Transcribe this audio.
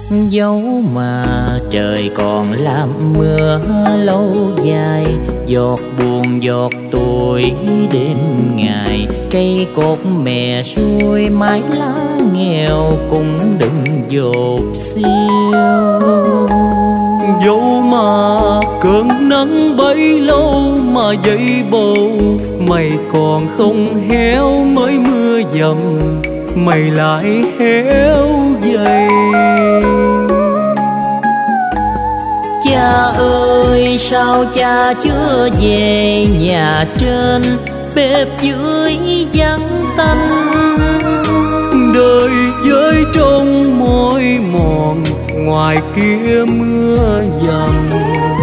Dẫu mà trời còn làm mưa lâu dài, giọt buồn giọt tuổi đêm ngày, cây cột mẹ xuôi mái lá nghèo cũng đừng dột xiêu. Dẫu mà cơn nắng bấy lâu mà dậy bầu, mày còn không héo mới mưa dầm, mày lại héo dày. Cha ơi sao cha chưa về nhà trên, bếp dưới vắng tanh. Đời với trong môi mòn, ngoài kia mưa dầm.